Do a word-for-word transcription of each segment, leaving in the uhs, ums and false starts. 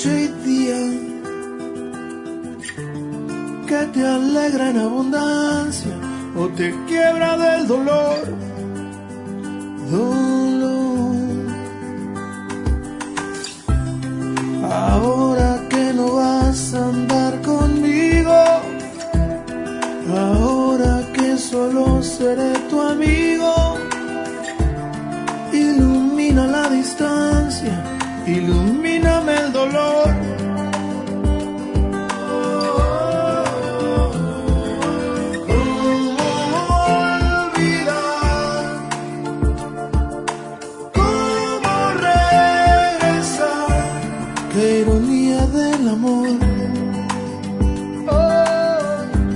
noche y día, que te alegra en abundancia o te quiebra del dolor, dolor. Ahora que no vas a andar conmigo, ahora que solo seré tu amigo, ilumina la distancia, ilumíname el dolor. Qué ironía del amor. Oh.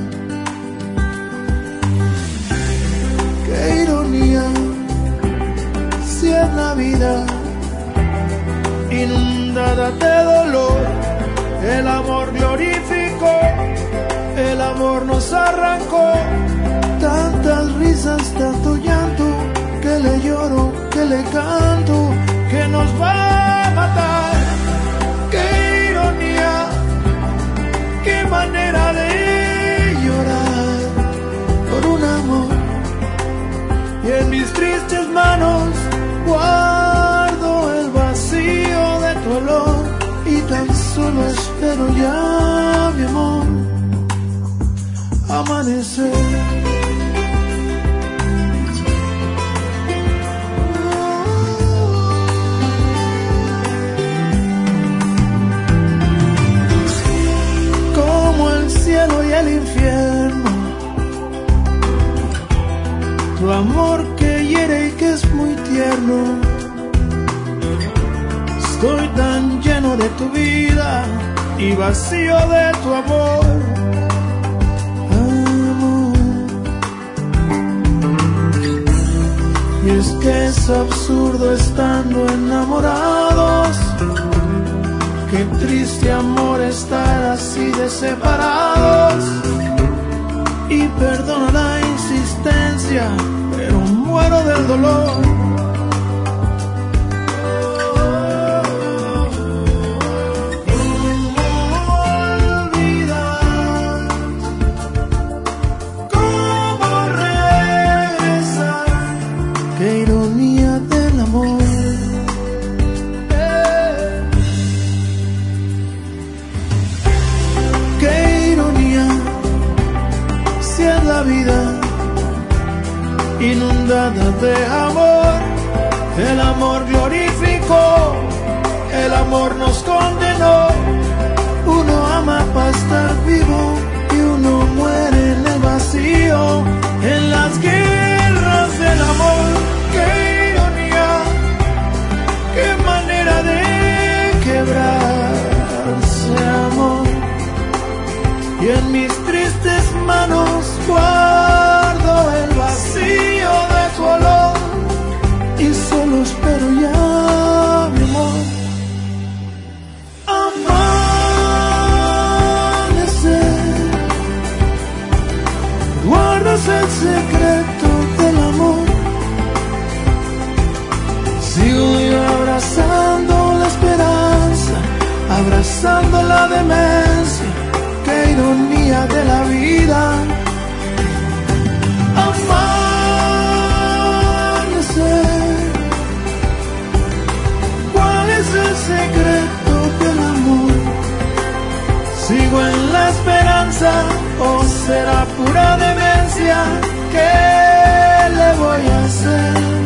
Qué ironía, si es la vida inundada de dolor, el amor glorificó, el amor nos arrancó. Tantas risas, tanto llanto, que le lloro, que le canto, que nos va a matar. Qué ironía, qué manera de llorar por un amor. Y en mis tristes manos guardo el vacío de tu olor, y tan solo espero ya, mi amor, amanecer. Y el infierno, tu amor que hiere y que es muy tierno. Estoy tan lleno de tu vida y vacío de tu amor, amor. Y es que es absurdo estando enamorados, qué triste amor estar así de separados. Y perdono la insistencia, pero muero del dolor. Olvidar, cómo regresar, qué ironía del amor. La vida inundada de amor, el amor glorificó, el amor nos condenó. Uno ama para estar vivo y uno muere en el vacío, en las guerras del amor. Qué ironía, qué manera de quebrarse, amor. Y en mis tristes manos guardo el vacío de tu olor, y solo espero ya, mi amor, amanecer. Guardas el secreto del amor, sigo yo abrazando la esperanza, abrazando la demencia. Qué ironía de la vida, amanecer. ¿Cuál es el secreto del amor? ¿Sigo en la esperanza o será pura demencia? ¿Qué le voy a hacer?